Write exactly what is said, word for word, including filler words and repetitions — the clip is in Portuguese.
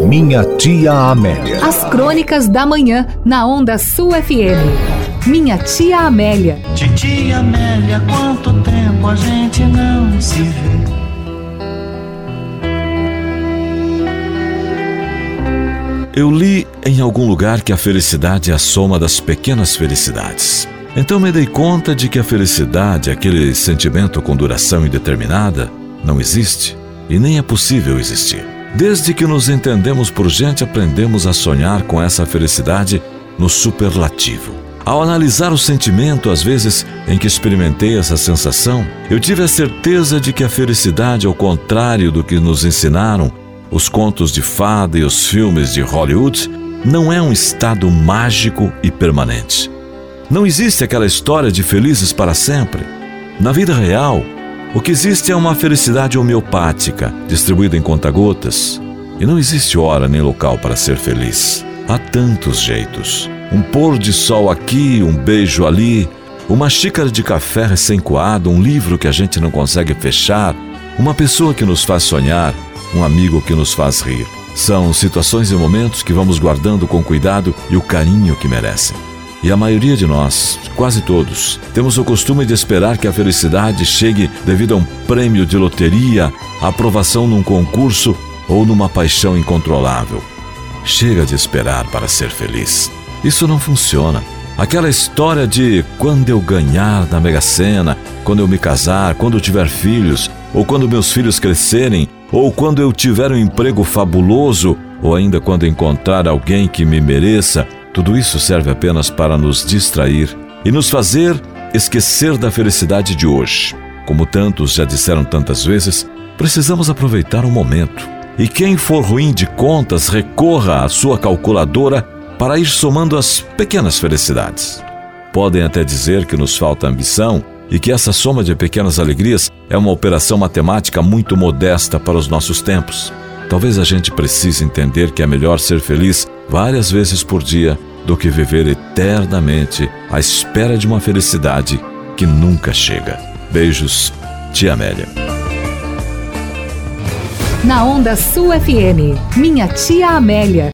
Minha Tia Amélia. As crônicas da manhã na Onda Sul F M. Minha Tia Amélia. Titia Amélia, quanto tempo a gente não se vê. Eu li em algum lugar que a felicidade é a soma das pequenas felicidades. Então me dei conta de que a felicidade, aquele sentimento com duração indeterminada, não existe e nem é possível existir. Desde que nos entendemos por gente, aprendemos a sonhar com essa felicidade no superlativo. Ao analisar o sentimento, às vezes, em que experimentei essa sensação, eu tive a certeza de que a felicidade, ao contrário do que nos ensinaram os contos de fada e os filmes de Hollywood, não é um estado mágico e permanente. Não existe aquela história de felizes para sempre. Na vida real, o que existe é uma felicidade homeopática, distribuída em conta-gotas. E não existe hora nem local para ser feliz. Há tantos jeitos. Um pôr de sol aqui, um beijo ali, uma xícara de café recém-coado, um livro que a gente não consegue fechar, uma pessoa que nos faz sonhar, um amigo que nos faz rir. São situações e momentos que vamos guardando com cuidado e o carinho que merecem. E a maioria de nós, quase todos, temos o costume de esperar que a felicidade chegue devido a um prêmio de loteria, a aprovação num concurso ou numa paixão incontrolável. Chega de esperar para ser feliz. Isso não funciona. Aquela história de quando eu ganhar na Mega Sena, quando eu me casar, quando eu tiver filhos, ou quando meus filhos crescerem, ou quando eu tiver um emprego fabuloso, ou ainda quando encontrar alguém que me mereça, tudo isso serve apenas para nos distrair e nos fazer esquecer da felicidade de hoje. Como tantos já disseram tantas vezes, precisamos aproveitar o momento. E quem for ruim de contas, recorra à sua calculadora para ir somando as pequenas felicidades. Podem até dizer que nos falta ambição e que essa soma de pequenas alegrias é uma operação matemática muito modesta para os nossos tempos. Talvez a gente precise entender que é melhor ser feliz várias vezes por dia do que viver eternamente à espera de uma felicidade que nunca chega. Beijos, Tia Amélia. Na Onda Sul F M, Minha Tia Amélia.